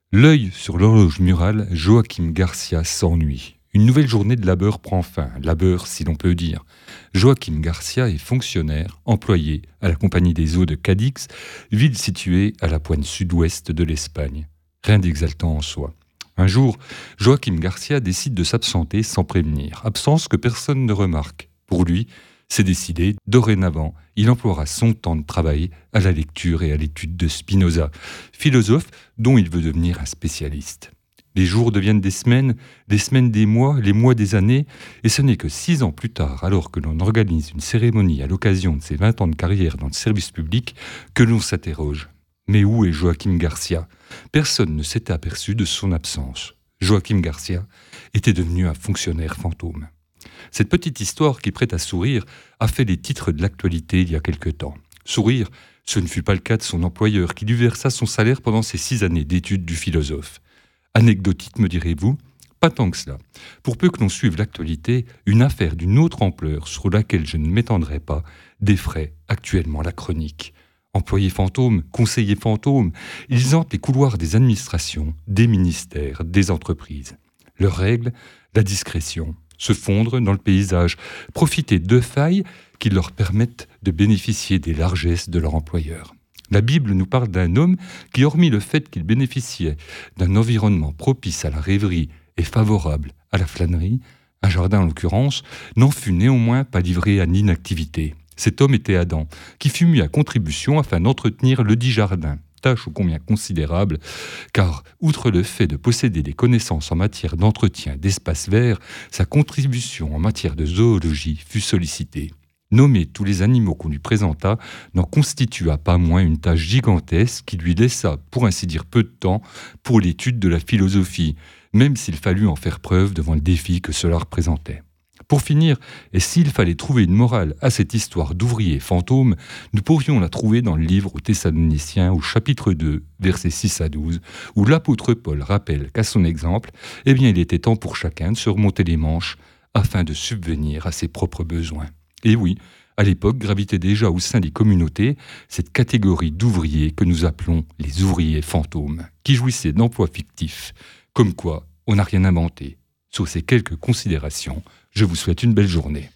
L'œil sur l'horloge murale, Joachim Garcia s'ennuie. Une nouvelle journée de labeur prend fin, labeur si l'on peut dire. Joachim Garcia est fonctionnaire, employé à la Compagnie des eaux de Cadix, ville située à la pointe sud-ouest de l'Espagne. Rien d'exaltant en soi. Un jour, Joachim Garcia décide de s'absenter sans prévenir, absence que personne ne remarque. Pour lui, c'est décidé, dorénavant, il emploiera son temps de travail à la lecture et à l'étude de Spinoza, philosophe dont il veut devenir un spécialiste. Les jours deviennent des semaines des mois, les mois des années, et ce n'est que 6 ans plus tard, alors que l'on organise une cérémonie à l'occasion de ses 20 ans de carrière dans le service public, que l'on s'interroge. Mais où est Joachim Garcia ? Personne ne s'était aperçu de son absence. Joachim Garcia était devenu un fonctionnaire fantôme. Cette petite histoire qui prête à sourire a fait les titres de l'actualité il y a quelque temps. Sourire, ce ne fut pas le cas de son employeur qui lui versa son salaire pendant ses 6 années d'études du philosophe. Anecdotique, me direz-vous ? Pas tant que cela. Pour peu que l'on suive l'actualité, une affaire d'une autre ampleur sur laquelle je ne m'étendrai pas défraie actuellement la chronique. Employés fantômes, conseillers fantômes, ils hantent les couloirs des administrations, des ministères, des entreprises. Leur règle, la discrétion. Se fondre dans le paysage, profiter de failles qui leur permettent de bénéficier des largesses de leur employeur. La Bible nous parle d'un homme qui, hormis le fait qu'il bénéficiait d'un environnement propice à la rêverie et favorable à la flânerie, un jardin en l'occurrence, n'en fut néanmoins pas livré à l'inactivité. Cet homme était Adam, qui fut mis à contribution afin d'entretenir le dit jardin. Tâche ô combien considérable, car, outre le fait de posséder des connaissances en matière d'entretien d'espaces verts, sa contribution en matière de zoologie fut sollicitée. Nommer tous les animaux qu'on lui présenta n'en constitua pas moins une tâche gigantesque qui lui laissa, pour ainsi dire, peu de temps pour l'étude de la philosophie, même s'il fallut en faire preuve devant le défi que cela représentait. Pour finir, et s'il fallait trouver une morale à cette histoire d'ouvriers fantômes, nous pourrions la trouver dans le livre aux Thessaloniciens au chapitre 2, versets 6 à 12, où l'apôtre Paul rappelle qu'à son exemple, il était temps pour chacun de se remonter les manches afin de subvenir à ses propres besoins. Et oui, à l'époque gravitait déjà au sein des communautés cette catégorie d'ouvriers que nous appelons les ouvriers fantômes, qui jouissaient d'emplois fictifs, comme quoi on n'a rien inventé. Sur ces quelques considérations, je vous souhaite une belle journée.